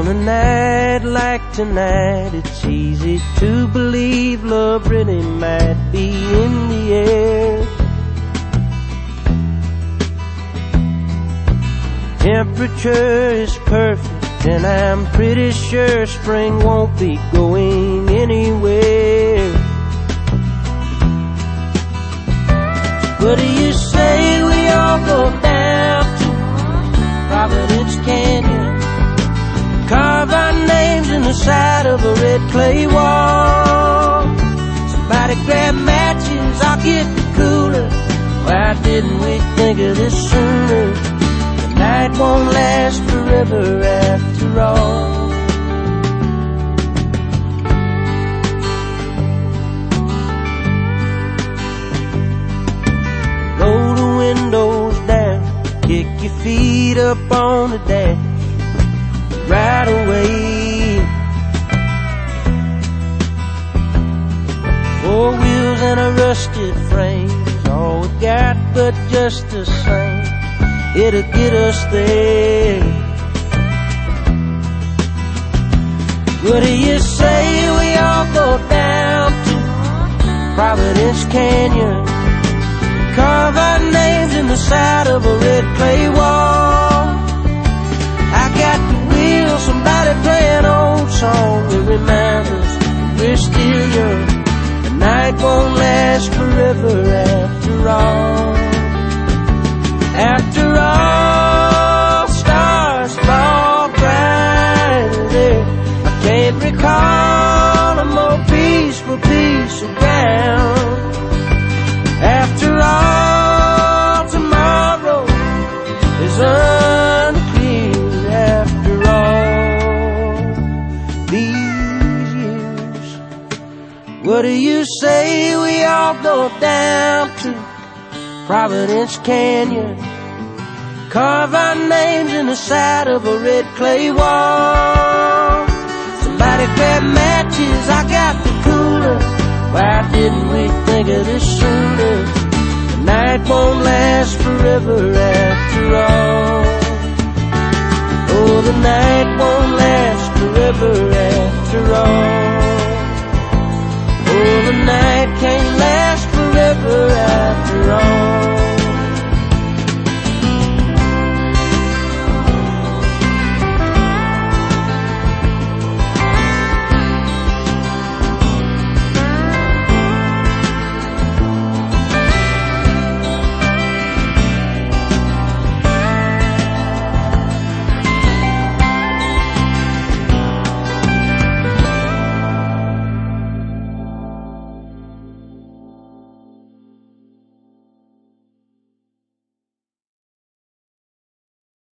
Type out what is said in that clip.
a night like tonight, it's easy to believe love really might be in the air. Temperature is perfect, and I'm pretty sure spring won't be going anywhere. What do you say we all go down to Providence Canyon, carve our names in the side of a red clay wall? Somebody grab matches, I'll get the cooler. Why didn't we think of this sooner? The night won't last forever after all. Roll the windows down, kick your feet up on the dash, right away. 4 wheels and a rusted frame is all we got, but just the same, it'll get us there. What do you say we all go down to Providence Canyon, carve our names in the side of a red clay wall? I got the wheel, somebody play an old song that reminds us we're still young. The night won't last forever after all. After all, stars fall brighter there. I can't recall a more peaceful piece of ground. After all, tomorrow is unclear. After all these years, what do you say we all go down to Providence Canyon, carve our names in the side of a red clay wall? Somebody grab matches, I got the cooler. Why didn't we think of this sooner? The night won't last forever after all. Oh, the night